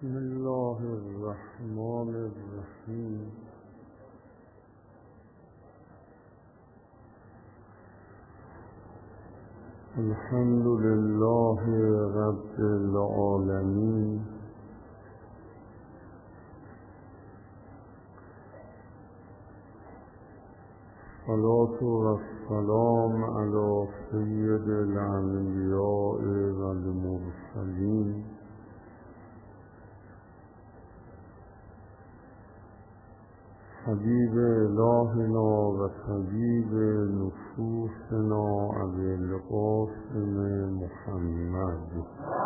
بسم الله الرحمن الرحیم. الحمد لله رب العالمین، الصلاة والسلام علی سید الانبیاء والمرسلین، حبیب الهنا و طبیب نفوسنا ابی القاسم محمد.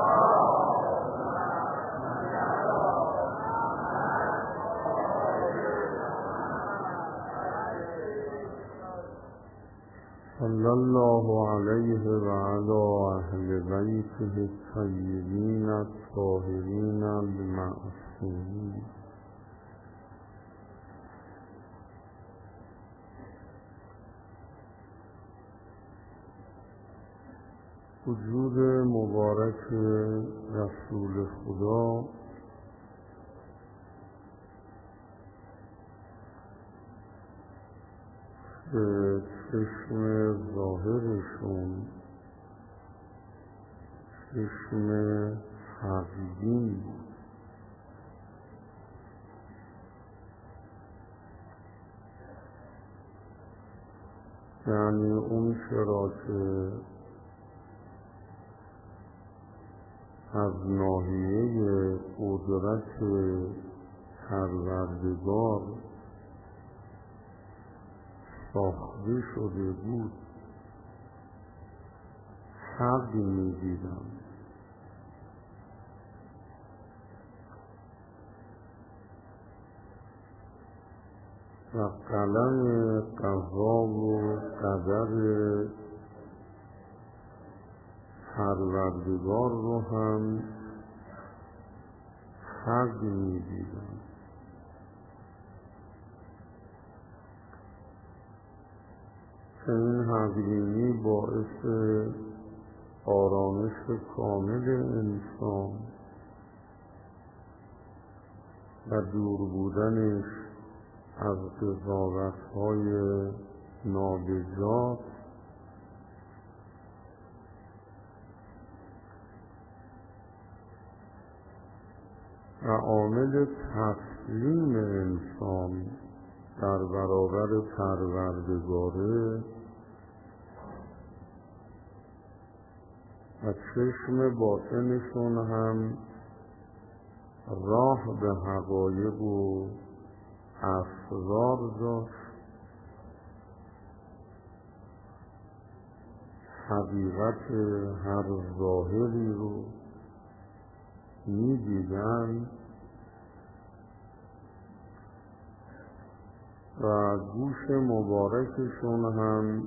صلی الله علیه و علی اهل بیته الطیبین الطاهرین المعصومین. وجود مبارک رسول خدا به چشم ظاهرشون چشم حقیقی بود، یعنی اون چرا که از ناحیه قدرت پروردگار ساخته شده بود حق می‌دیدم و قلم قضا و قدر پروردگار رو هم حق می‌دیدم. که این حق‌بینی باعث آرامش کامل انسان و دور بودنش از قضاوت‌های نابجا و عامل تسلیم انسان در برابر پروردگاره و چشم باطنشون هم راه به حقایق و اسرار داشت، حقیقت هر ظاهری رو می دیدن و گوش مبارکشون هم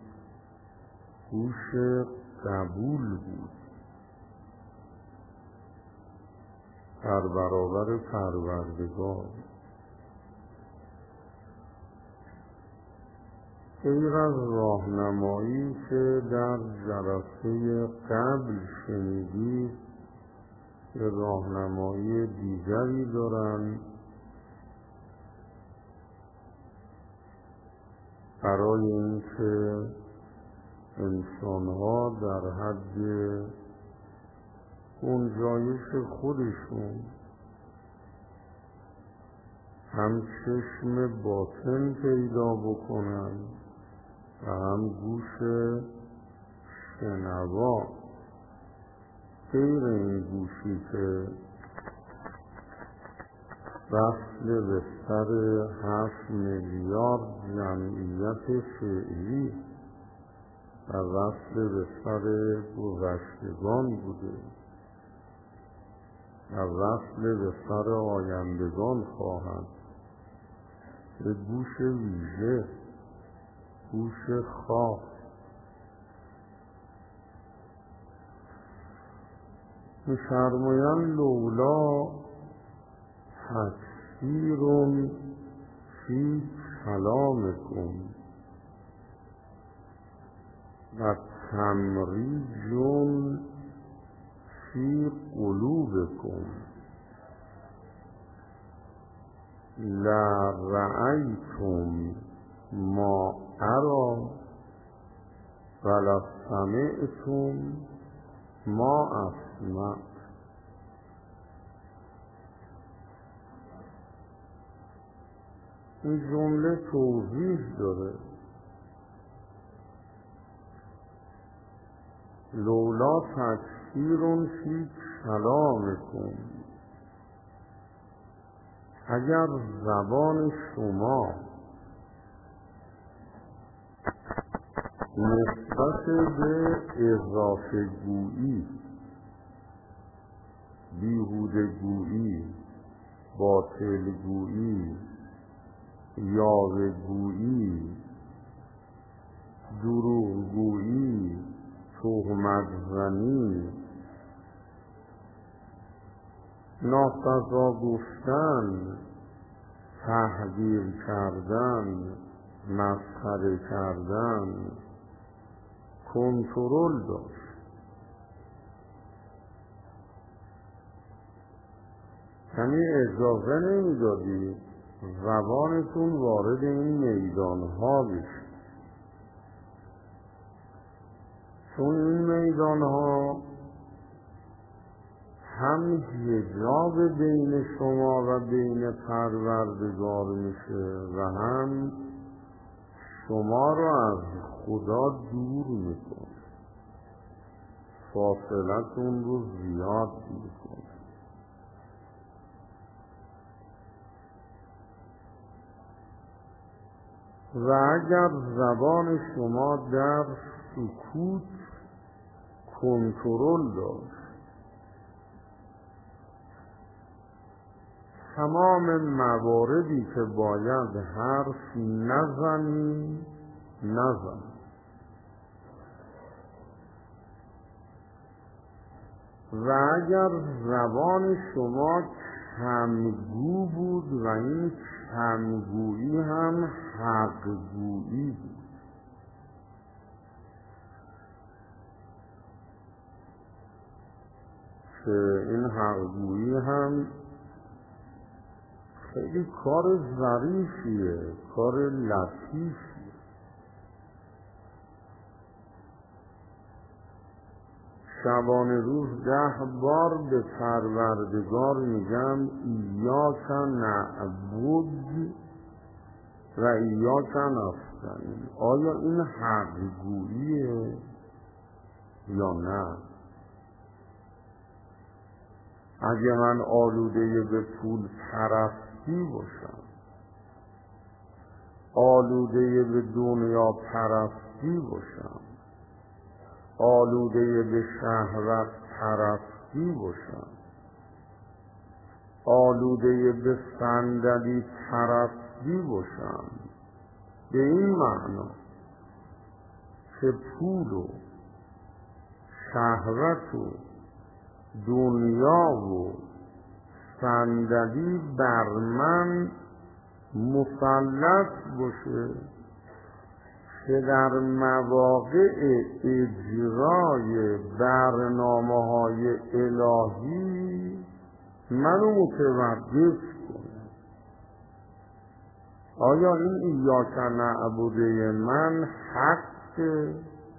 گوش قبول بود در برابر پروردگار. غیر از راهنمایی که در جلسه قبل شنیدید که راهنمایی دیگری دارند برای اینکه انسان‌ها در حد گنجایش خودشون هم چشم باطن پیدا بکنن و هم گوش شنوا، غیر این گوشی که وصل به سر 7 میلیارد جمعیت فعلی و وصل به سر گذشتگان بوده و وصل به سر آیندگان خواهد. به گوش ویژه، گوش خاص. می‌فرمایند لولا تکثیر فی کلامکم و تمریج فی قلوبکم لرأیتم ما ارى ولسمعتم ما اسمع. این جمله توضیح داره. لولا تکثیر فی کلامکم، اگر زبان شما نسبت به اضافه گویی، بیهوده گویی، باطل گویی، یاوه گویی، دروغ گویی، تهمت زنی، ناسزا گفتن، تحقیر کردن، مسخره کردن، کنترل داشت. یعنی اجازه نمیدادی زبانتون وارد این میدانها بشه، چون این میدانها هم حجاب بین شما و بین پروردگار میشه و هم شما رو از خدا دور میکنه، فاصلتون رو زیاد میکنه. و اگر زبان شما در سکوت کنترل داشت، تمام مواردی که باید حرف نزنی نزن، و اگر زبان شما کمگو بود و این کمگویی هم حقگویی بود، که این حقگویی هم خیلی کار ظریفیه، کار لطیفیه. شبانه روز 10 بار به پروردگار میگم ایاک نعبد و ایاک نستعین. آیا این حقگوییه یا نه؟ اگه من آلوده به پول پرستی باشم، آلوده به دنیا پرستی باشم، آلوده به شهوت پرستی باشم، آلوده به صندلی پرستی باشم، به این معنا که پول و شهوت و دنیا و صندلی بر من مسلط باشه که در مواقع اجرای برنامه‌های الهی منو متوقف کنه. آیا این ایاک نعبده من حقه؟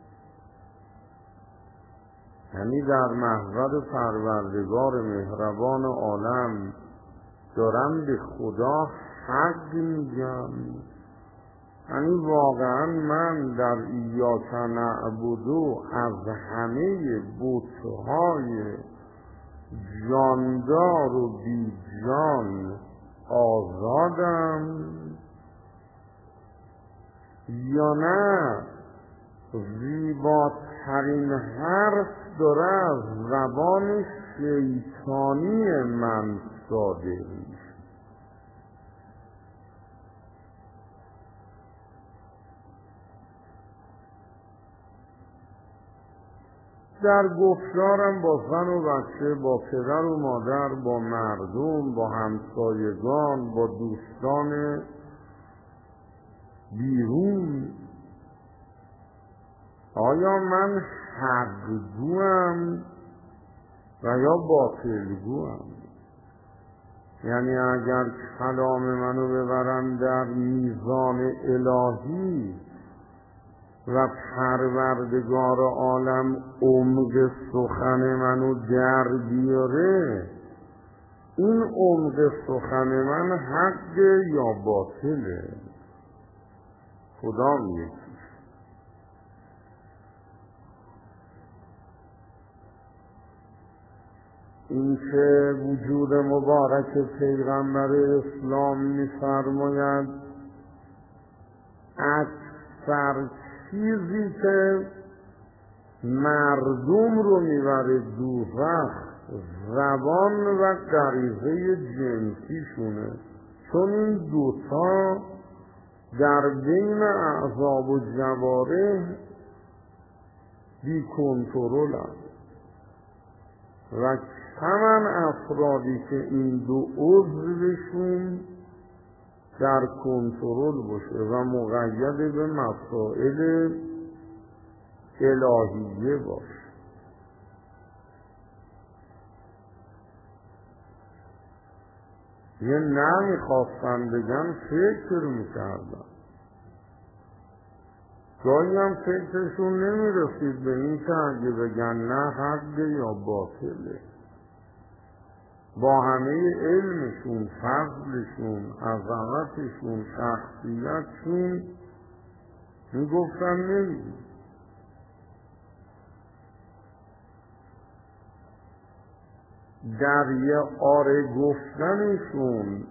یعنی در محضر پروردگار مهربان عالم دارم به خدا حق میگم؟ یعنی واقعا من در ایاک نعبد از همه بت‌های جاندار و بی جان آزادم یا نه زیباترین حرف داره از زبان شیطانی من صادر میشه؟ در گفتارم با زن و بچه، با پدر و مادر، با مردم، با همسایگان، با دوستان بیرون، آیا من حقگوام و یا باطلگوام؟ یعنی اگر کلام منو ببرن در میزان الهی و پروردگار عالم عمق سخن منو در بیاره، این عمق سخن من حق یا باطله؟ خدا میگه این که وجود مبارک پیغمبر اسلام می‌فرماید اکثر چیزی که مردم رو میبره دوزخ زبان و غریزه جنسیشونه، چون این دوتا در بین اعضاب و جوارح بی کنترل هست و کمن افرادی که این دو عضوشون در کنترل باشه و مقید به مسائل الهیه باشه. یه نمیخواستن بگن فکر میکردن، گاهی هم فکرشون نمیرسید به این که اگه بگن نه حق یا باطله، با همه علمشون، فضلشون، عظمتشون، شخصیتشون میگفتن نمیگن. در یه آره گفتنشون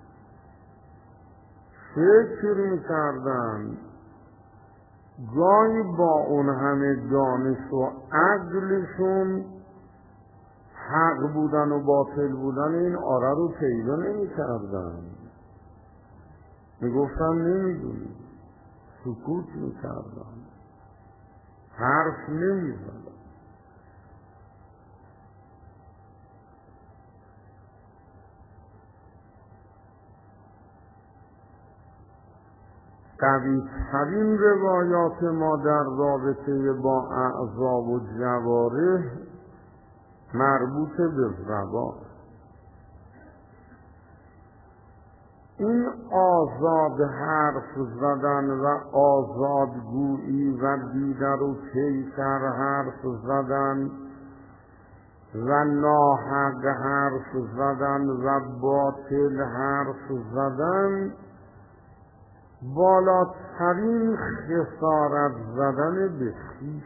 فکر میکردن، گاهی با اون همه دانش و عقلشون حق بودن و باطل بودن این آره رو پیدا نمی کردن، می گفتن نمیدونی، سکوت می کردن، حرف نمی زدن. قوی‌ترین روایات ما در رابطه با اعضاب و جوارح مربوط به زبان. این آزاد حرف زدن و آزادگویی و دیگر و کیفر حرف زدن و ناحق حرف زدن و باطل حرف زدن بالاترین خسارت زدن به خویش.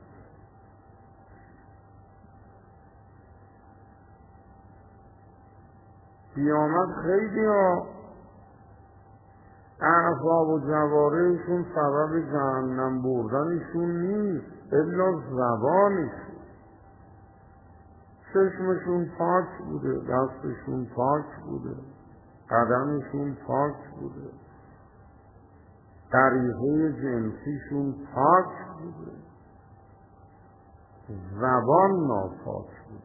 قیامت خیلی ها اعضاب و جوارحشون سبب جهنم بردنشون نیست الا زبانشون. چشمشون پاک بوده، دستشون پاک بوده، قدمشون پاک بوده، غریزه جنسیشون پاک بوده، زبان ناپاک بوده.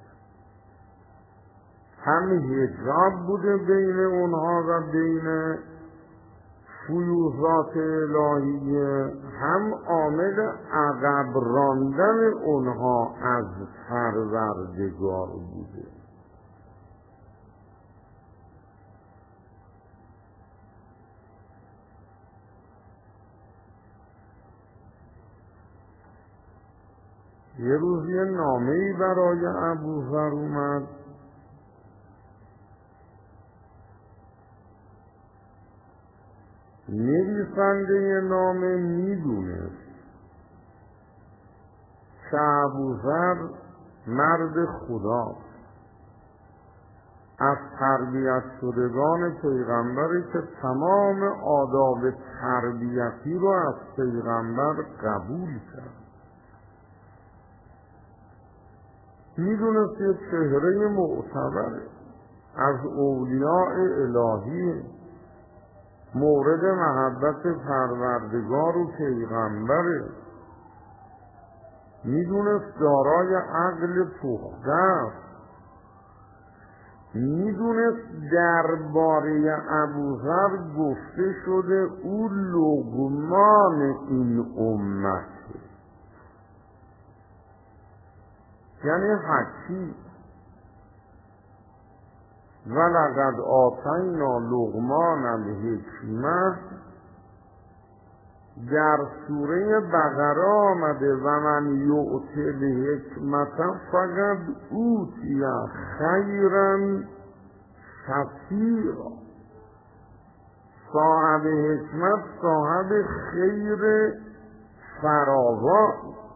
هم حجاب بوده بین اونها و بین فیوضات الهیه، هم عامل عقب راندن اونها از پروردگار بوده. یه روز یه نامه‌ای برای ابوذر اومد، نویسنده نامه میدونست که ابوذر مرد خداست، از تربیت شدگان پیغمبری که تمام آداب تربیتی رو از پیغمبر قبول کرد. میدونست یه چهره معتبره، از اولیاء الهی، مورد محبت پروردگار و پیغمبره. میدونست دارای عقل پخته است. میدونست درباره ابوذر گفته شده او لقمان این امته، یعنی حکیم. ولقد آتینا لقمان الحکمة در سوره بقره آمده و من یؤت الحکمة فقد اوتی خیرا کثیرا. صاحب حکمت صاحب خیر فراوان.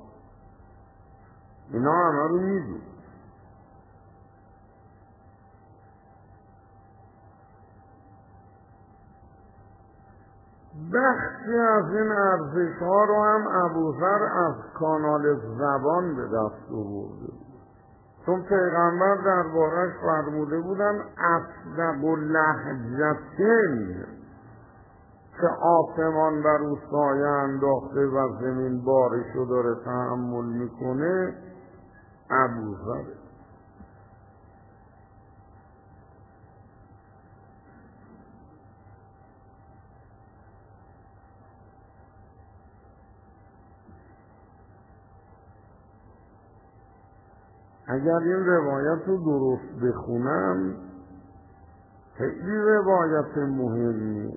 اینا همه رو میدید. بخشی از این ارزش ها رو هم ابوذر از کانال زبان به دست آورده بود، چون پیغمبر دربارش فرموده بودن اصدق لهجتین که آسمان بر او سایه انداخته و زمین بارشو داره تحمل میکنه ابوذر. اگر این روایت رو درست بخونم خیلی روایت مهمی.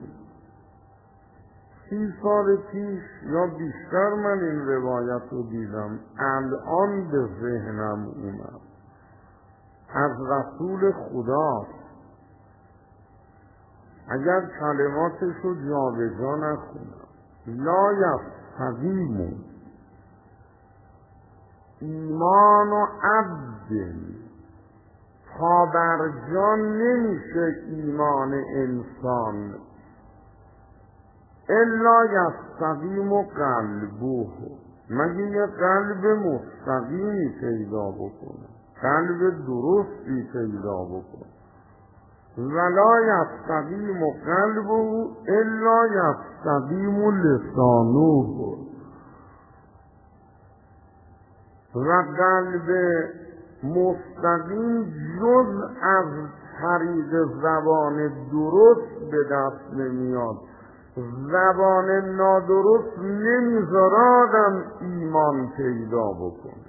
30 سال پیش یا بیشتر من این روایت رو دیدم، الان به ذهنم اومد. از رسول خدا اگر کلماتش رو جابجا نخونم، لا یستقیم ایمان و عبد، تا بر جان نمیشه ایمان انسان، الا یستقیم و قلبه، مگه یه قلب مستقیمی پیدا بکنه، قلب درستی پیدا بکنه. ولا یستقیم و قلبه الا یستقیم لسانه، و قلب مستقیم جز از طریق زبان درست به دست نمیاد. زبان نادرست نمیذاره آدم ایمان پیدا بکنه.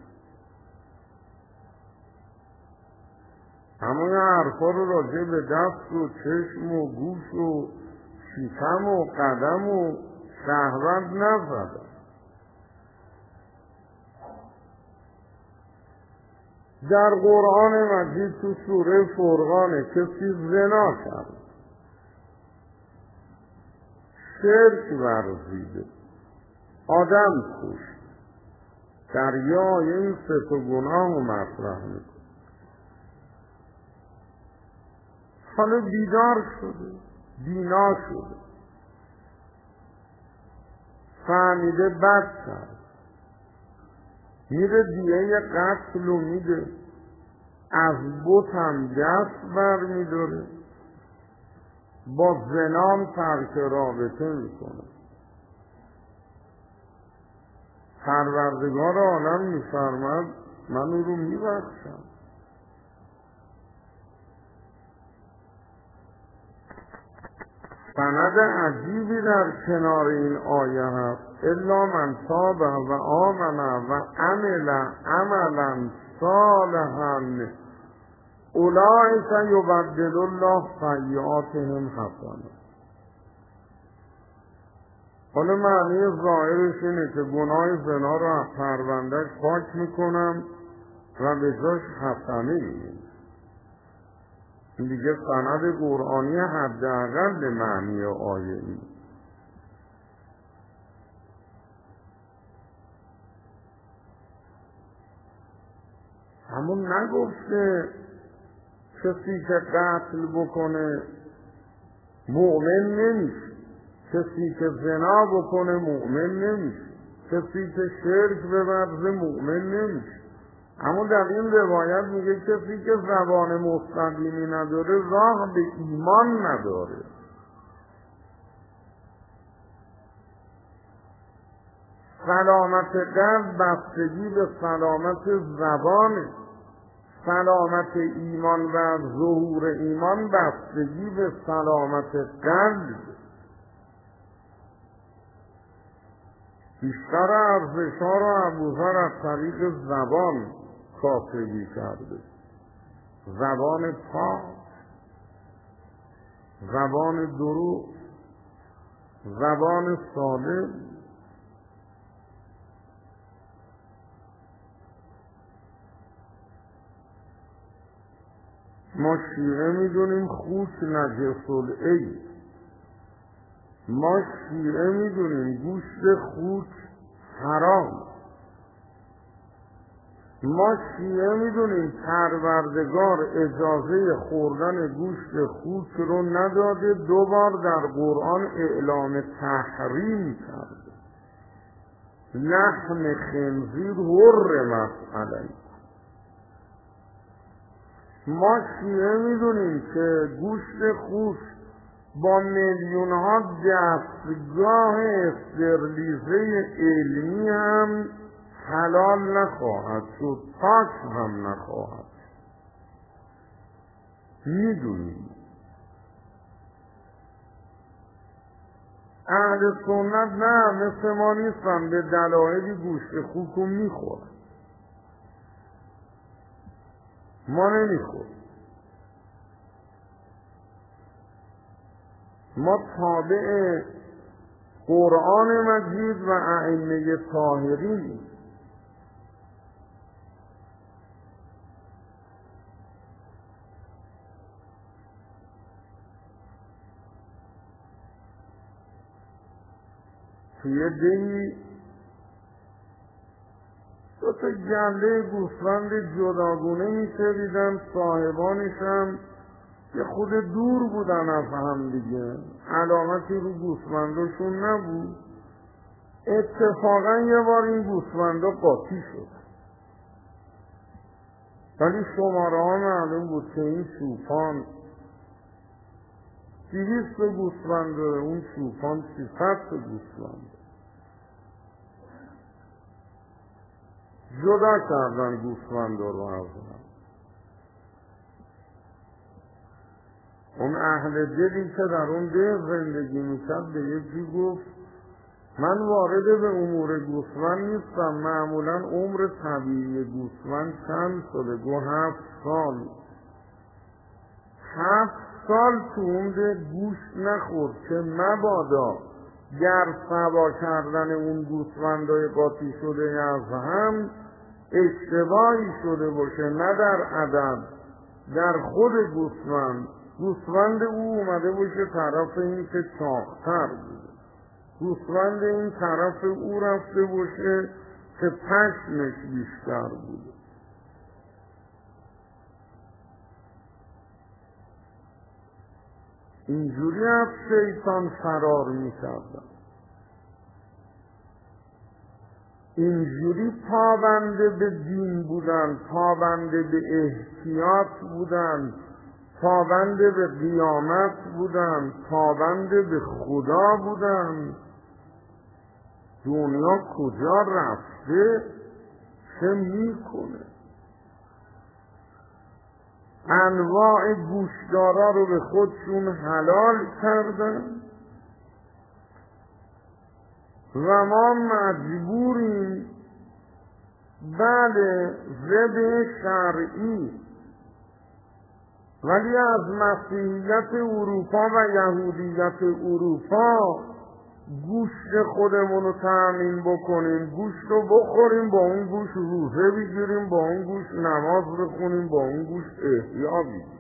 همون حرفا رو راجع به دست و چشم و گوش و شکم و قدم و شهوت نزدن. در قرآن مجید تو سوره فرقان کسی زنا کرد، شرک ورزیده، آدم کشت، دریای این 3 گناه رو مطرح میکنه. حالا بیدار شده، بینا شده، فهمیده بد کرد، میره دیه قتل رو میده، از بت هم دست بر میداره، با زنام ترک رابطه میکنه. پروردگار عالم میفرماد من او رو میبخشم. سند عجیبی در کنار این آیه هست، الا من تاب و آمن و عمل عملا صالحا اولئک یبدل الله سیئاتهم حسنات. حالا معنی ظاهرش اینه که گناه زنا رو از پروندهش پاک میکنم و به جاش حسنه میگیم. این دیگه سند قرآنی حداقل معنی آیه این. همون نگفته کسی که قتل بکنه مؤمن نمیشه، کسی که زنا بکنه مؤمن نمیشه، کسی که شرک بورزه مؤمن نمیشه. اما در این روایت میگه کسی که زبان مستقیمی نداره راه به ایمان نداره. سلامت قلب بستگی به سلامت زبانه، سلامت ایمان و ظهور ایمان بستگی به سلامت قلب. بیشتر ارزش‌ها را ابوذر از طریق زبان کاسبی کرده. زبان پاک، زبان درست، زبان سالم. ما شیعه میدونیم خوک نجس العین، ما شیعه میدونیم گوشت خوک حرام، ما شیعه میدونیم پروردگار اجازه خوردن گوشت خوک رو نداده، 2 بار در قرآن اعلام تحریم کرده. لحم خنزیر حرمت علیکم. ما شیعه میدونیم که گوشت خوک با میلیون ها دستگاه استرلیزه علمی هم حلال نخواهد شد، پاک هم نخواهد. میدونیم اهل سنت نه مثل ما نیستن، به دلایلی گوشت خوک رو میخورن، ما نمیخوریم. ما تابع قرآن مجید و ائمه طاهرین. توی دهی 2 تا گله گوسفند جداگونه می‌چریدن، صاحبانش هم یه خود دور بودن از هم دیگه، علامتی رو گوسفنداشون نبود. اتفاقا یه بار این گوسفندا قاطی شد، ولی شماره ها معلوم بود که این چوپان 200 گوسفند داره، اون چوپان 300 گوسفند. جدا کردن گوسفندا رو از هم. اون اهل دلی که در اون ده زندگی میکرد به یکی گفت من وارد به امور گوسفند نیستم، معمولا عمر طبیعی گوسفند چند شده؟ گو 7 سال. 7 سال تو اون ده گوشت نخورد که مبادا گر سوا کردن اون گوسفندای قاطی شده از هم اشتباهی شده باشه، نه در عدد، در خود گوسفند او اومده باشه طرف این که چاقتر بوده، گوسفند این طرف او رفته باشه که پشمش بیشتر بوده. اینجوری از شیطان فرار میکردن، اینجوری پابنده به دین بودن، پابنده به احتیاط بودن، پابنده به قیامت بودن، پابنده به خدا بودن. دنیا کجا رفته؟ چه میکنه؟ انواع گوشتدارا رو به خودشون حلال کردن و ما مجبوریم بله ذبح شرعی، ولی از مسیحیت اروپا و یهودیت اروپا گوشت خودمون رو تامین بکنیم، گوشت رو بخوریم، با اون گوشت روزه بگیریم، با اون گوشت نماز بخونیم، با اون گوشت احیا بگیریم.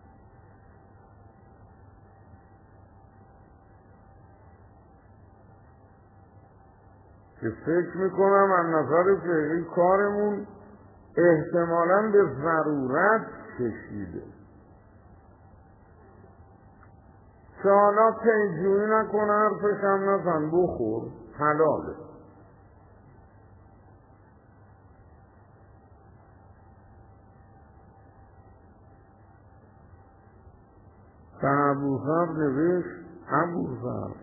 که فکر میکنم از نظر فقهی کارمون احتمالاً به ضرورت کشیده، که حالا پیجویی نکنه، حرفش هم نزن، بخور، حلاله. که ابوذر نوشت، ابوذر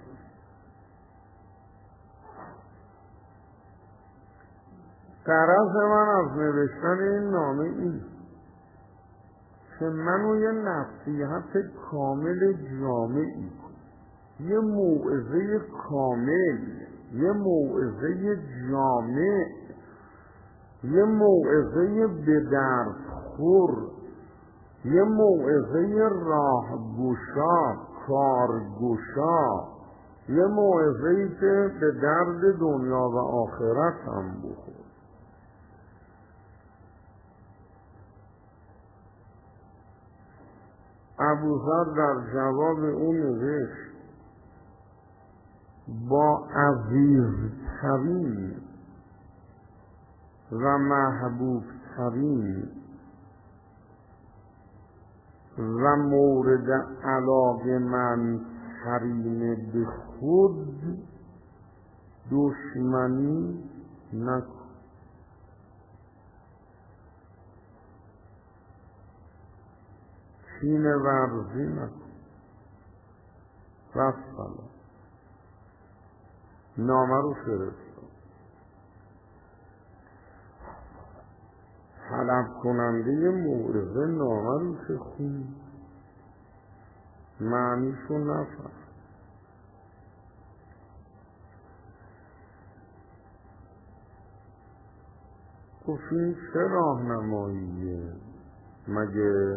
غرض من از نوشتن این نامه این که منو یه نصیحت کامل جامعی کن، یه موعظه کامل، یه موعظه جامع، یه موعظه به درد خور، یه موعظه راهگشا کارگشا، یه موعظه‌ای که به درد دنیا و آخرت هم بخور. ابوذر در جواب اون نوشت با عزیزترین و محبوبترین و مورد علاقه من ترین به خود دشمنی نکن. کینه ورزی نکن. رسلا نامه رو فرستاد. طلب کننده موعظه نامه رو که خوند، معنیشو نفهم. گفت این چه راهنماییه؟ مگه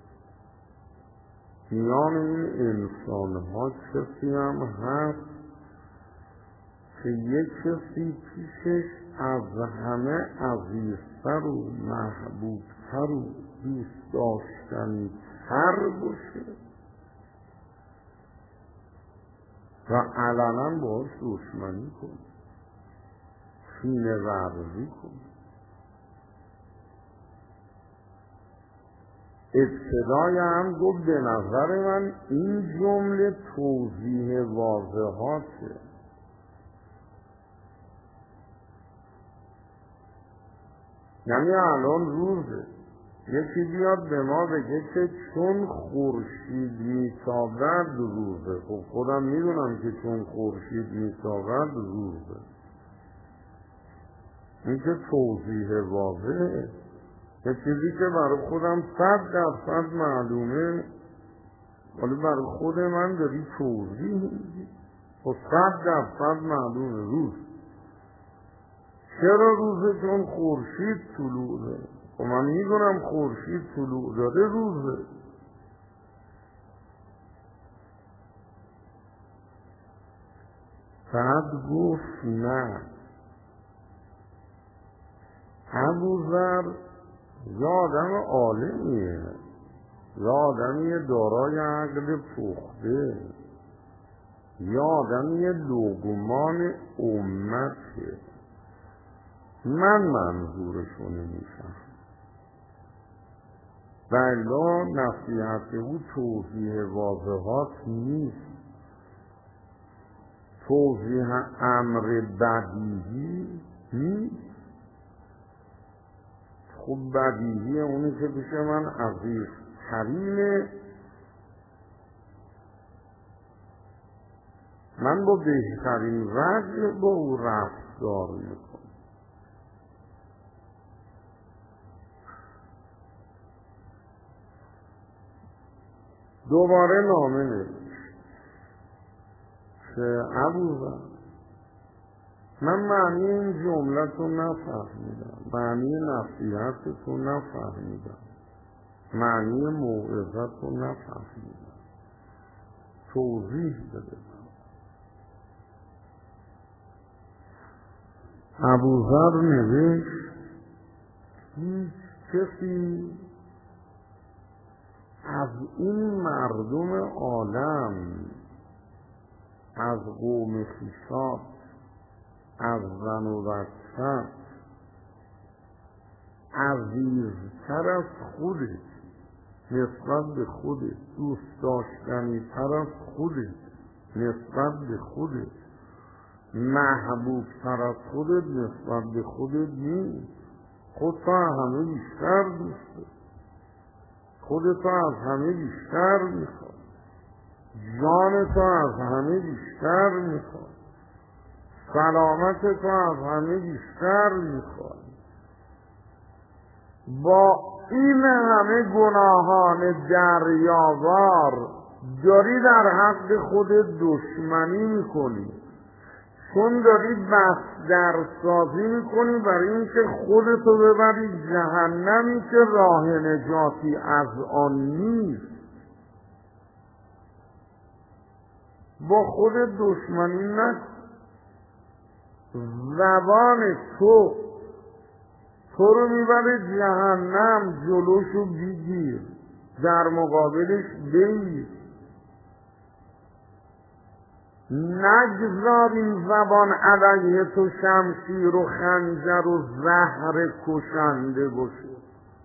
میان این انسانها کسی هم هست که یک کسی پیشش از همه عزیزتر و محبوبتر و دوست داشتنی‌تر باشه و علنا باش دشمنی کن، کینه ورزی کن؟ ابتدای هم گفت به نظر من این جمله توضیح واضحاته. یعنی الان روزه، یکی بیاد به ما بگه که چون خورشید میتابد روزه. خب خودم میدونم که چون خورشید میتابد روزه. این که توضیح واضحه، یه چیزی که برای خودم 100% معلومه، ولی برای خود من داری توضیح میدی. خب 100% معلومه روز. چرا روزه؟ چون خورشید طلوع داره. خب من میدونم خورشید طلوع داره روزه. بعد گفت نه، ابوذر یه آدم عالمیه، یه آدمی دارای عقل پخته، یه آدمی لوگمان امته. من منظورشو نمیشم و الا نصیحت او توضیح واضحات نیست، توضیح امر بدیهی نیست. خب بدیهی اونی که پیش من عزیز ترینه، من با بهترین وجه با او رفتار میکنم. دوباره نامه نوشت که ابوذر من معنی این جملت رو نفهمیدم، معنی نصیحتت رو نفهمیدم، معنی موعظت رو نفهمیدم، توضیح بده. ابوذر نوشت هیچ کسی از این مردم عالم، از قوم خویشات، از زن و بچه، عزیزتر از خودت نسبت به خودت، دوست داشتنی تر از خودت نسبت به خودت، محبوب تر از خودت نسبت به خودت نیست. خودتا از همه بیشتر دوسته، خودتا از همه بیشتر میخواد، جانتا از همه بیشتر میخواد، سلامتتا از همه بیشتر میخواد. با این همه گناهان دریاوار داری در حق خودت دشمنی میکنی، چون داری بسترسازی میکنی برای اینکه خودتو ببری جهنمی که راه نجاتی از آن نیست. با خود دشمنی نکن. زبان تو رو میبره جهنم، جلوشو بگیر، در مقابلش بگیر. نگذار این زبان علیه تو شمشیر و خنجر و زهر کشنده باشه.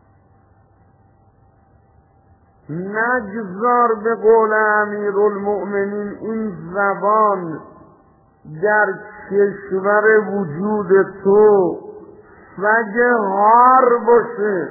نگذار به قول امیرالمؤمنین این زبان در کشور وجود تو سگ هار باشه،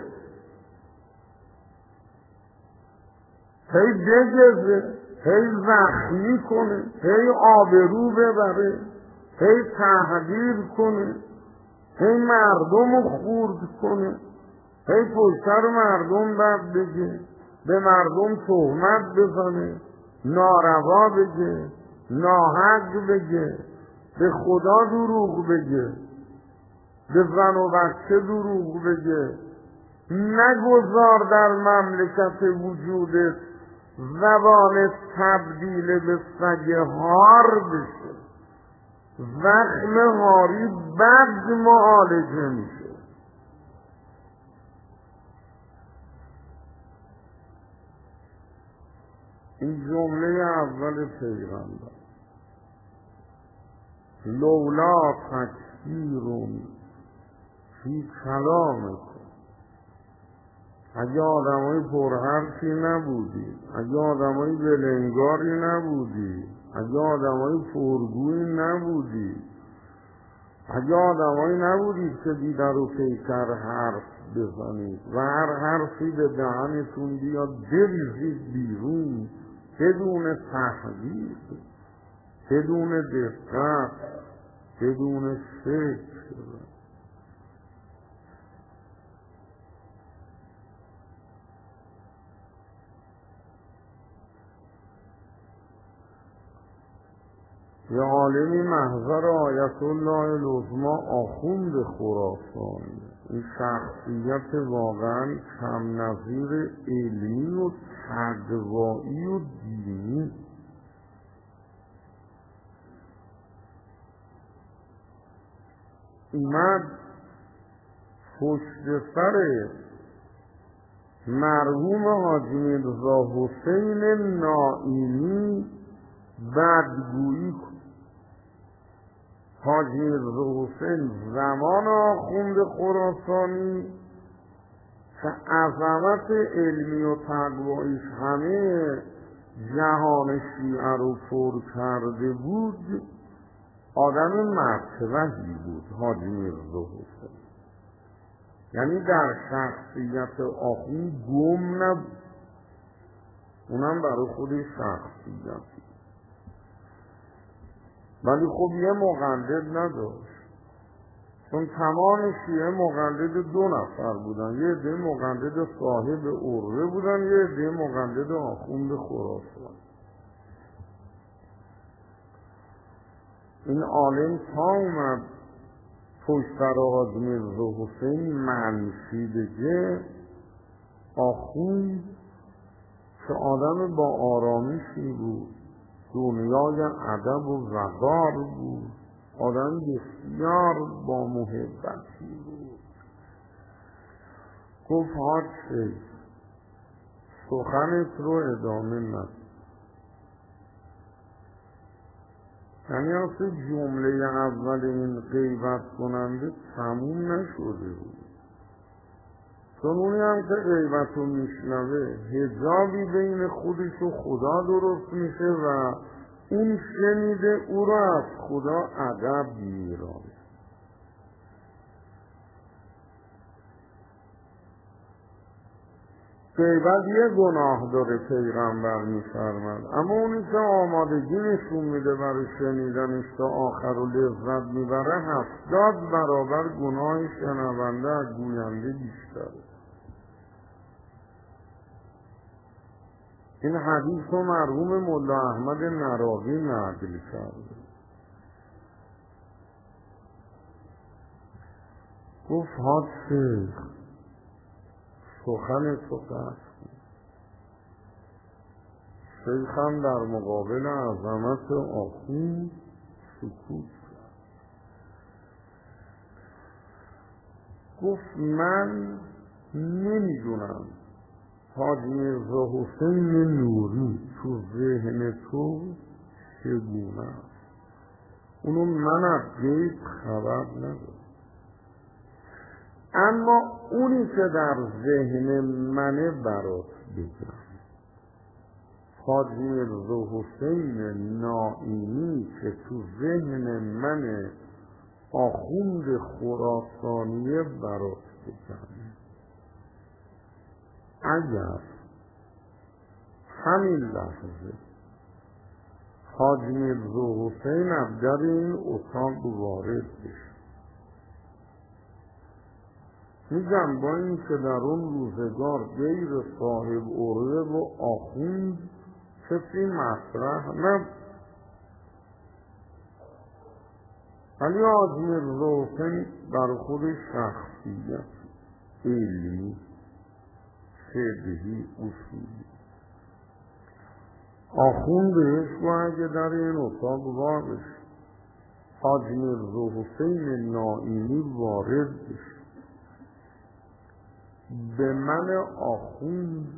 هی بگزه، هی زخمی کنه، هی آبرو ببره، هی تحقیر کنه، هی مردم رو خورد کنه، هی پشتر مردم بد بگه، به مردم تهمت بزنه، ناروا بگه، ناحق بگه، به خدا دروغ بگه، به زن و بچه دروغ بگه. نگذار در مملکت وجودت زبان تبدیل به سگ هار بشه. زخم هاری بد معالجه میشه. این جمله اول پیغمبر، لولا تکثیرون فی کلامکم، اگه آدمای پرحرفی نبودی، اگه آدمای بلنگاری نبودی، اگه آدمای پرگویی نبودی، اگه آدمایی نبودید که دیگر و پیکر حرف بزنید و هر حرفی به دهنتون بیاد بریزید بیرون بدون تحقیق، بدون دقت، بدون فکر. یه عالمی محضر آیت الله العظمی آخوند خراسانی، این شخصیت واقعا کم نظیر علمی و تقوایی و دینی، اومد پشت سر مرحوم حاجی میرزا حسین نائینی بدگویی کن. حاجی میرزا حسین زمان آخوند خراسانی که عظمت علمی و تقواییش همه جهان شیعه رو پر کرده بود، آدم مرتبه‌ای بود حاجی میرزا حسین. یعنی در شخصیت آخوند گم نبود، اونم برای خودش شخصیتی. ولی خب یه مقلد نداشت، چون تمام شیعه مقلد دو نفر بودن، یه عده مقلد صاحب عروه بودن، یه عده مقلد آخوند خراسان. این عالم تا اومد پشت سر حاجی میرزا حسین منفی بگه، آخوند که آدم با آرامشی بود، دنیای ادب و وقار بود، آدم بسیار با محبتی بود، گفت حاج شیخ سخنت رو ادامه ند. یعنی اصلا جمله اول این غیبت کننده تموم نشده بود، چون اونی هم که غیبت رو میشنوه حجابی بین خودش و خدا درست میشه و اون شنیده او را از خدا ادب میرانه. غیبت یه گناه داره پیغمبر میفرماد، اما اونی که آمادگی نشون میده برای شنیدنش تا آخر و لذت میبره 70 برابر گناه شنونده از گوینده بیشتره. این حدیث رو مرحوم ملا احمد نراقی نقل کرده، گفت حاج شیخ سخن تو قصد کن، شیخم در مقابل عظمت آخوند سکوت کرد. گفت من نمیدونم حاجی میرزا حسین نوری تو ذهن تو چگونه است. اونو من از غیب خبر ندارم، اما اونی که در ذهن منه برات بگم. حاجی میرزا حسین نائینی که تو ذهن من آخوند خراسانیه برات بگم. اگر همین لحظه حاجی میرزا حسین از در این اتاق وارد بشه، میگم با این که در اون روزگار غیر صاحب عرضه و آخوند کسی مطرح نبود، ولی حاجی میرزا حسین بر خود شخصیت علمی فقهی اصولی آخوندش و اگه در این اتاق وارد حاجی میرزا حسین نائینی وارد بشه، به من آخوند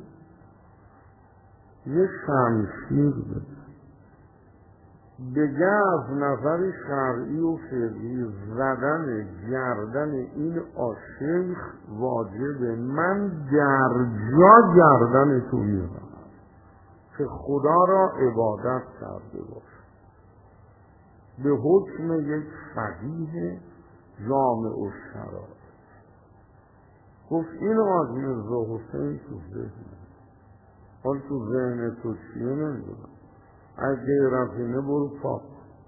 یه شمشیر بده، بگه از نظر شرعی و فقهی زدن گردن این آشیخ واجبه، من در جا گردن تو میزنم که خدا را عبادت کرده باشه به حکم یک فقیه جامع و شرایط. گفت این حاجی میرزا حسین تو ذهن، حال تو ذهن تو چیه نمیدونم، از غیر از اینه برو پاک،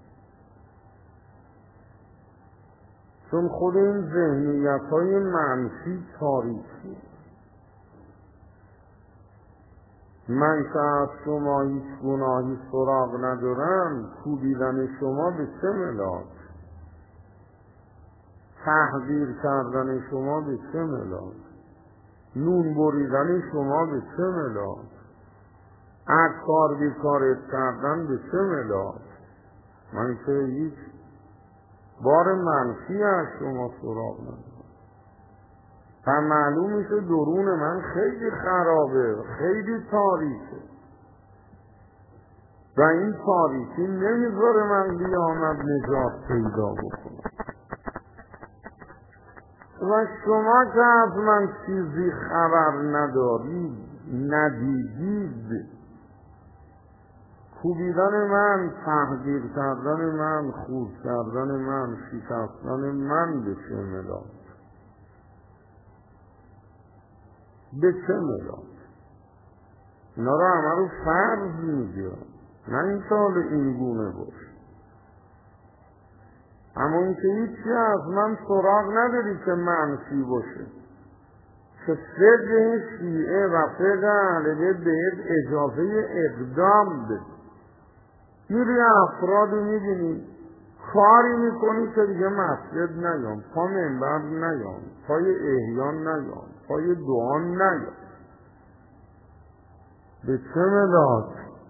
چون خود این ذهنیت های منفی تاریخی. من که از شما هیچ گناهی سراغ ندارم، کوبیدن شما به چه ملاک، تحقیر کردن شما به چه ملاک، نون بریدن شما به چه ملاک، از کار بیکارت کردن به چه ملاک. من که هیچ بار منفی از شما سراغ ندارم. و معلوم میشه درون من خیلی خرابه، خیلی تاریکه و این تاریکی نمیذاره من قیامت نجات پیدا بکنم. و شما که از من چیزی خبر ندارید، ندیدید، کوبیدن من، تحقیر کردن من، خورد کردن من، شکستن من به چه ملاک، به چه ملاک؟ اینا رو همه رو فرض میگیرم، نه این سال این گونه باشه. اما این که هیچی از من سراغ نداری که منفی باشه، که فقه شیعه و فقه اهل بیت بهت اجازه اقدام بده. میری افراد میبینی کاری میکنی که دیگه مسجد نیام، پا منبر نیام، پای احیان نیام، پای دعا نیام. به چه ملاک؟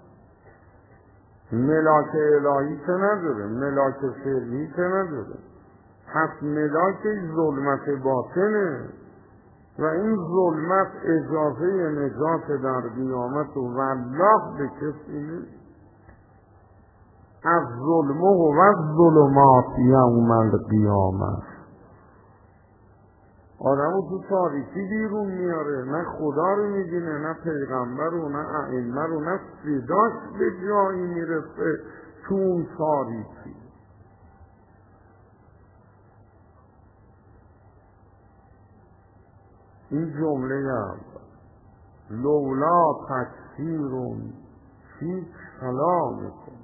ملاک الهی که نداره، ملاک فقهی که نداره، پس ملاک ظلمت باطنه و این ظلمت اجازه نجات در قیامت و والله به کسی نیست. از ظلمه و از ظلمات یوم القیامت. آدمو تو تاریکی بیرون میاره، نه خدا رو میبینه، نه پیغمبر رو، نه ائمه رو، نه صداش به جایی میرسه تو اون تاریکی. این جمله اول لولا تکثیرون فی کلامکم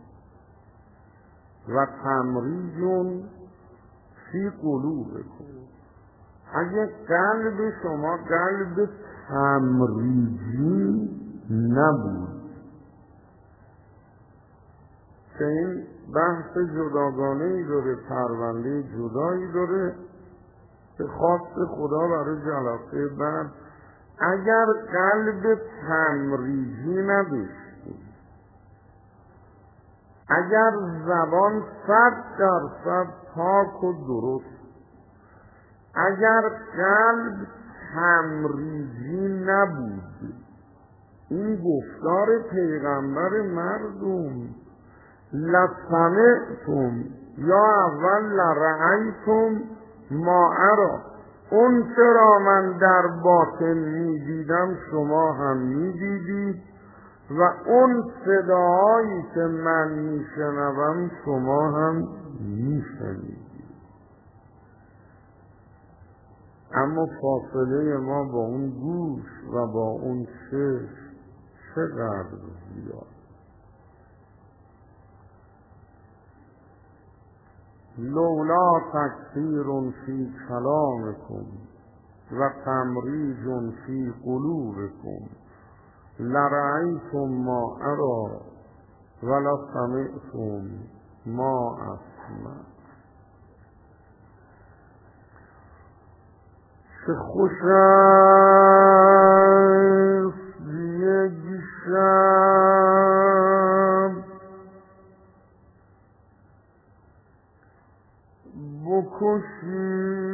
و تمریجون فی قلوبکم. اگه قلب شما قلب تمریجی نبود، که این بحث جداگانه‌ای داره، پرونده جدایی داره به خواست خدا برای جلسه بعد. اگر قلب تمریجی نداشتی، اگر زبان 100% پاک و درست، اگر قلب تمریزی نبود، این گفتار پیغمبر مردم، لسمعتم یا اول لرأیتم ما ارا، اون چرا من در باطن میدیدم شما هم میدیدید و اون صداهایی که من میشنوم شما هم میشنید. اما فاصله ما با اون گوش و با اون چشم چقدر زیاد. لولا تکثیر فی کلامکم و تمریج فی قلوبکم لرأیتم ما ارا ولسمعتم ما اسمع. چه خوش است یک شب بکشی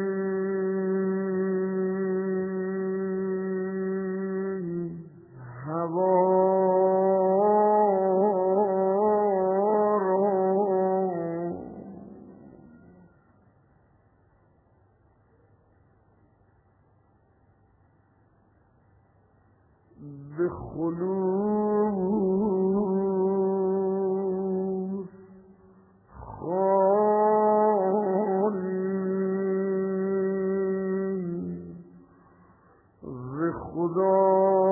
به خلوص خالی ز خدا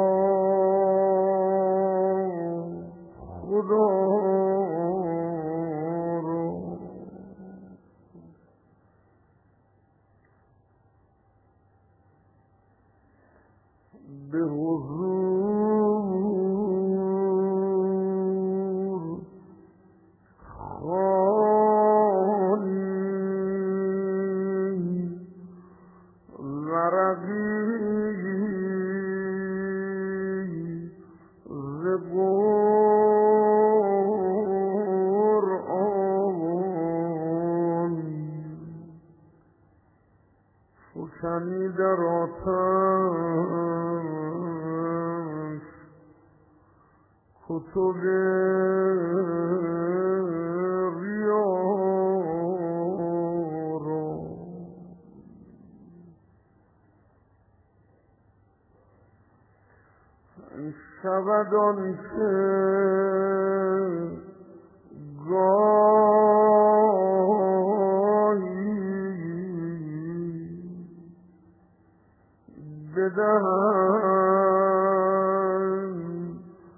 رو به حضور خالی و رقیب ز قرآن فکنی در آتش کتب ریا را. شود آنکه گاهی بدهند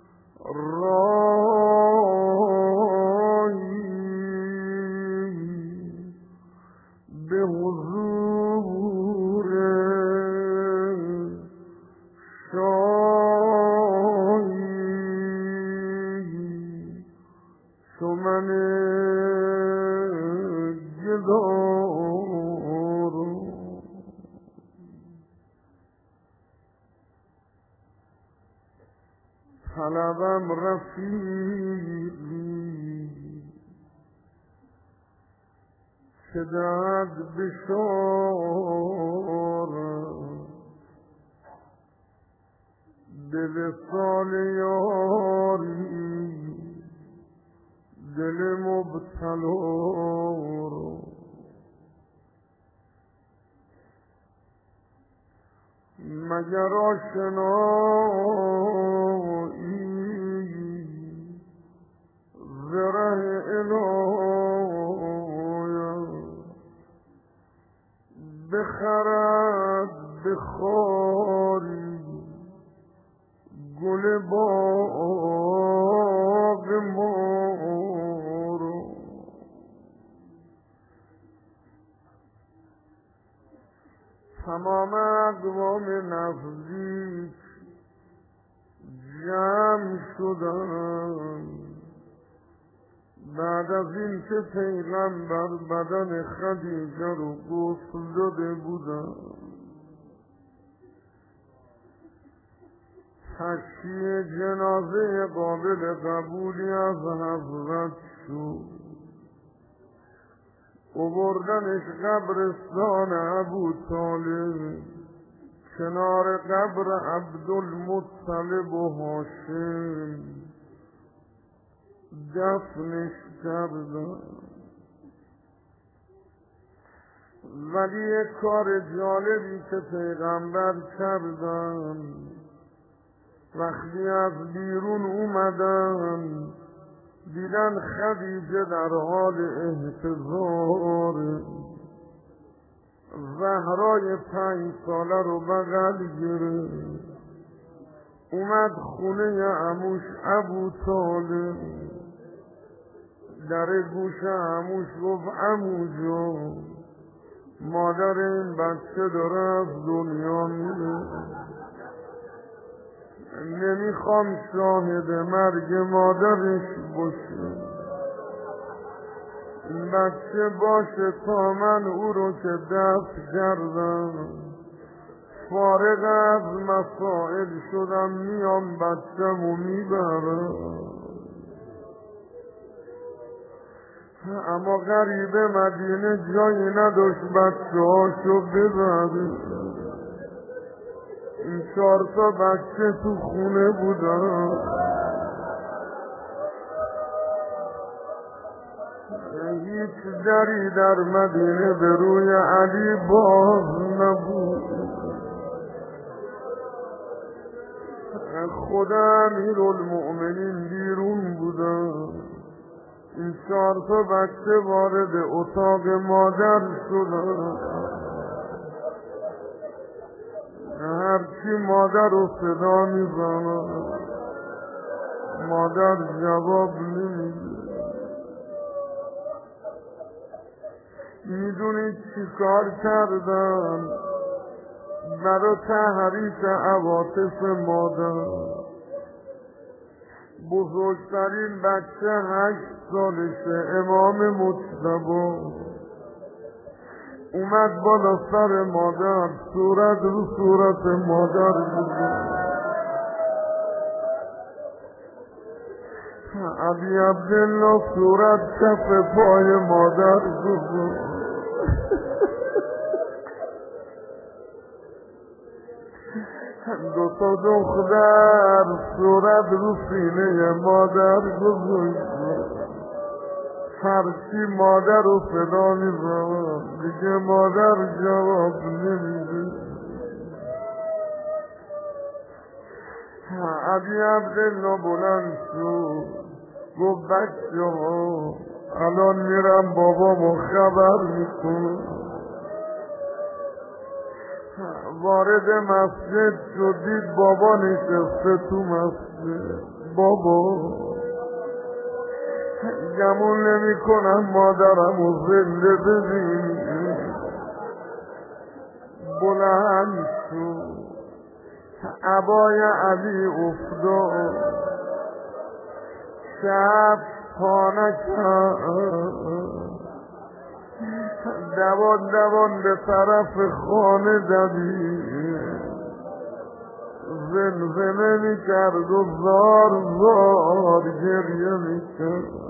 راهی به حضور شاهی چو من گدا رو. طلبم رفیقی که دهد بشارت به وصال یاری دل مبتلا رو. مگر آشنایی ز ره عنایت بخرد به خاری گل باغ ما رو. تمام اقوام نزدیک جمع شدن بعد از این که پیغمبر بدن خدیجه رو غسل داده بودن. تشییع جنازه قابل قبولی از حضرت شد. آوردنش قبرستان ابو طالب، کنار قبر عبدالمطلب و هاشم دفنش کردن. ولی یک کار جالبی که پیغمبر کردن، وقتی از بیرون اومدن دیدن خدیجه در حال احتضار، زهرای 5 ساله رو بغل گرفت، اومد خونه عموش ابو طالب، در گوش عموش گفت عمو جان مادر این بچه داره از دنیا میره، نمیخوام شاهد مرگ مادرش باشه، این بچه باشه تا من او رو که دفن کردم فارغ از مسائل شدم میام بچه‌مو میبرم. اما غریب مدینه جایی نداشت بچه هاشو ببره. این 4 تا بچه تو خونه بودن، هیچ دری در مدینه به روی علی باز نبود. خدا امیرالمؤمنین بیرون بودن، این 4 تا بچه وارد اتاق مادر شدن، هرچی مادر رو صدا میزنن مادر جواب نمیده. میدونید چی کار کردن؟ برای تحریک عواطف مادر، بزرگترین بچه 8 سالشه امام مجتبی اومد بالا سر مادر، صورت رو صورت مادر بزن. ابی عبدالله صورت کف پای مادر بزن. دو تا دختر صورت رو سینه مادر بزن. هرچی مادر رو صدا میزن دیگه مادر جواب نمیده. ابی عبدالله بلند شد گفت بچه ها الان میرم بابامو خبر میکنم. وارد مسجد شد دید بابا نشسته تو مسجد. بابا گمون نمی کنم مادرمو زنده ببینی. بلند شد عبای علی افتاد، شب پانه کرد، دوان به طرف خانه دوید، زمزمه میکرد و زار گریه میکرد.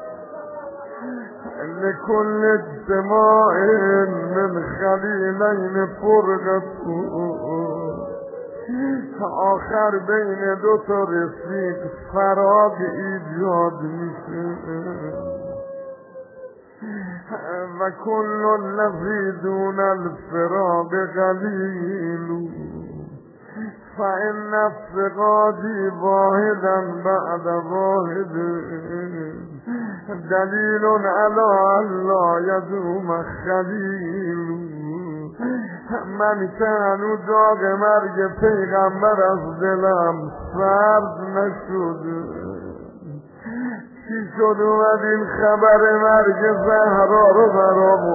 لكل اجتماع من خلیلین فرقتون، آخر بین 2 تا رفیق فراق ایجاد میشه. و کل الذی دون الفراق قلیل، فإن الثقاتی واحدا بعد واحد دلیل علی الله یدوم خلیل. من که هنو داغ مرگ پیغمبر از دلم سرد نشده، چی شد اومد این خبر مرگ زهرا رو برام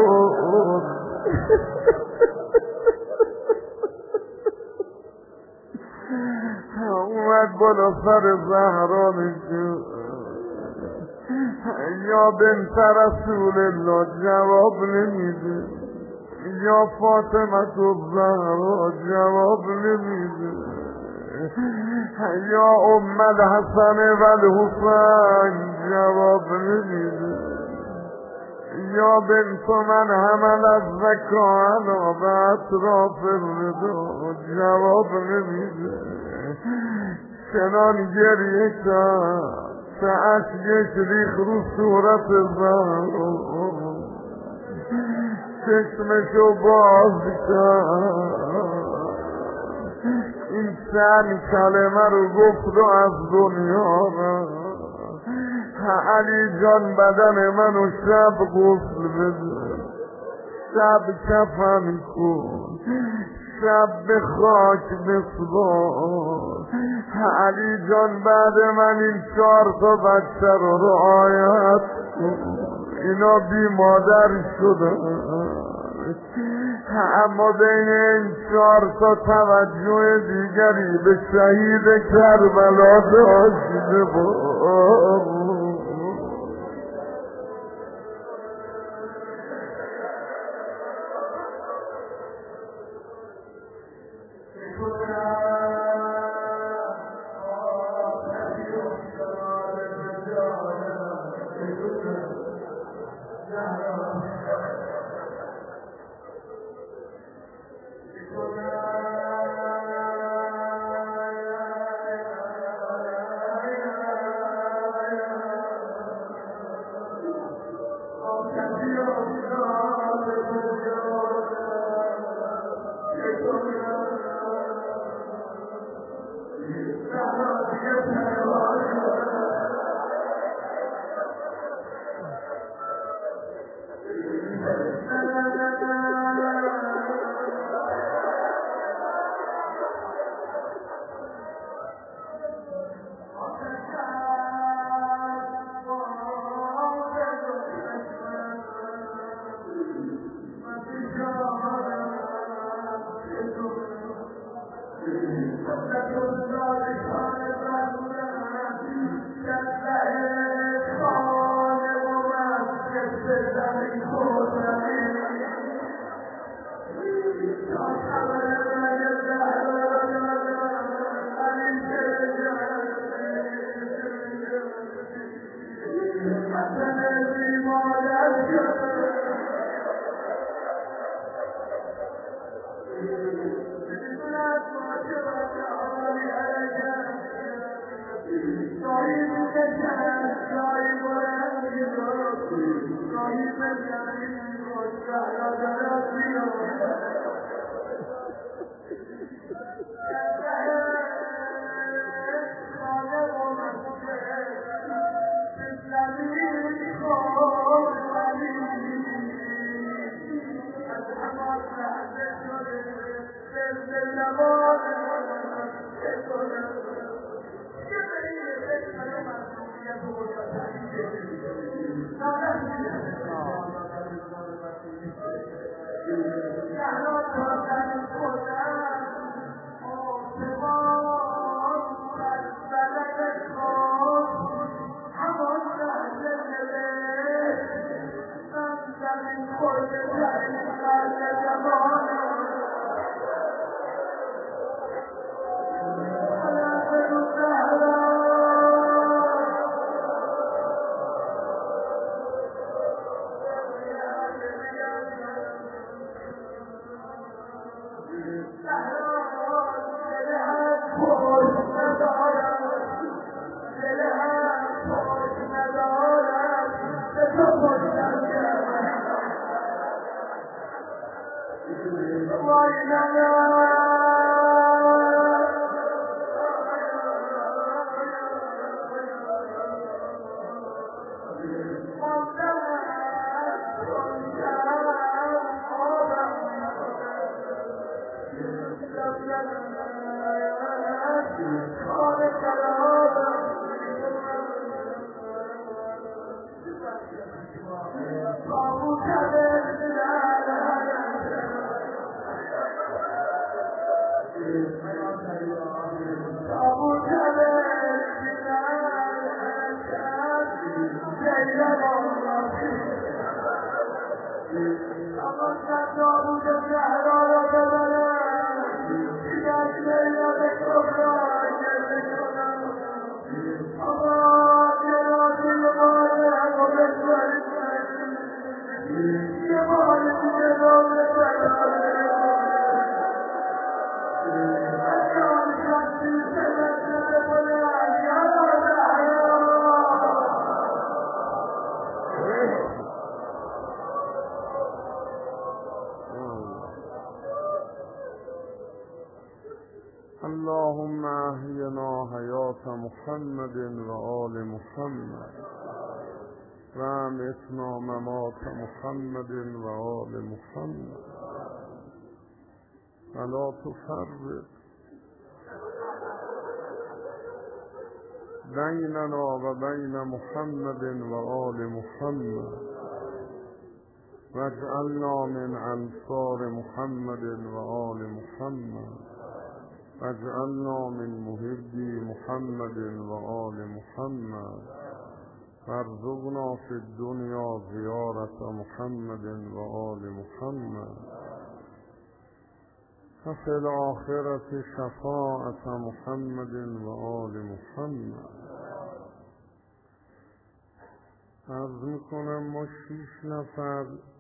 اومد بالا سر زهرا میشه یا بنت رسول الله جواب نمیده، یا فاطمه الزهرا جواب نمیده. یا امت حسن و الحسین جواب نمیده. یا بنت من حمل از زکا علا به اطراف الردا جواب نمیده. چنان گریه کرد که اشکش ریخ رو صورت زهرا، چشمشو باز کرد، این چند کلمه رو گفت و از دنیا رفت. علی جان بدن منو شب غسل بده، شب کفن کن، شب به خاک بسپار. علی جان بعد من این 4 تا بچه رو رعایت کن، اینا بی مادر شدن، اما بین این 4 تا توجه دیگری به شهید کربلا داشته باش. اللهم احینا حیات محمد و آل محمد و امیتنا ممات محمد و آل محمد ولا تفرق بیننا و بین محمد و آل محمد واجعلنا من انصار محمد و آل محمد واجعلنا من محبی محمد و آل محمد وارزقنا فی الدنیا زیارت محمد و آل محمد و فی الآخرة شفاعت محمد و آل محمد. عرض میکنم ما 6 نفر